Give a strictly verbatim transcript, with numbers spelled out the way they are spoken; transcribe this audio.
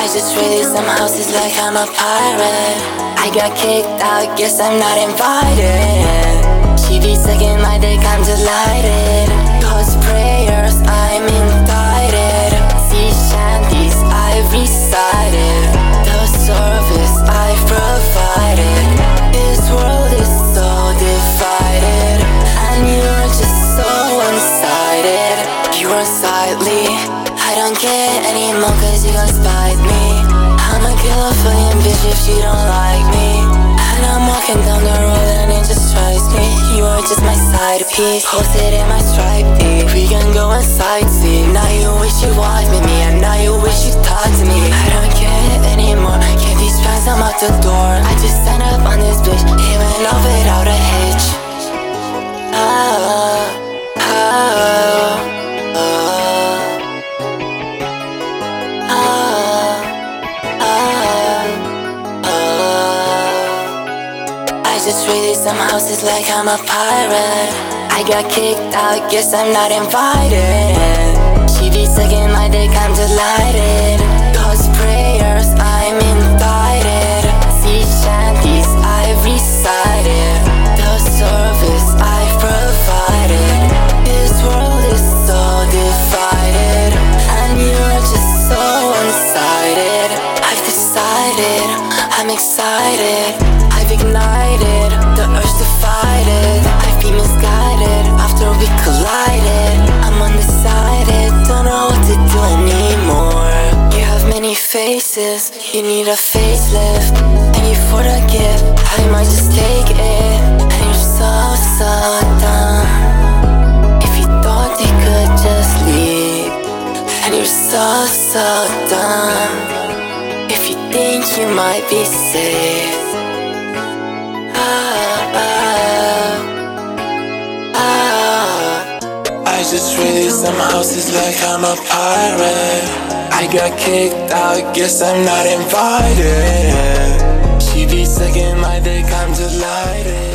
I just raided some houses like I'm a pirate. I got kicked out, guess I'm not invited. She be sucking my dick, I'm delighted. Cause prayers, I'm indicted. Sea shanties, I've recited. The service I've provided. This world is so divided, and you're just so one-sided. You're unsightly, I don't care anymore cause you gon' spite me. I'm a killer for your bitch if she don't like me. And I'm walking down the road and it just strikes me. You are just my side piece, posted in my stripe tee. We can go and sightsee. Now you wish you walked with me, and now you wish you talked to me. I don't care anymore, get these fans, I'm out the door. I just stand up on this bitch, it went off without a hitch. Ah, ah, ah. I just raided some houses like I'm a pirate. I got kicked out, guess I'm not invited. She be sucking my dick, I'm delighted. Cause prayers, I'm indicted. Sea shanties, I've recited. The service I've provided. This world is so divided, and you're just so one-sided. I've decided, I'm excited. I've ignited the urge to fight it. I've been misguided after we collided. I'm undecided, don't know what to do anymore. You have many faces, you need a facelift. And you for the gift, I might just take it. And you're so, so dumb. If you thought you could just leave. And you're so, so dumb. If you think you might be safe. I just raided some houses like I'm a pirate. I got kicked out, guess I'm not invited. She be sucking my dick, I'm delighted.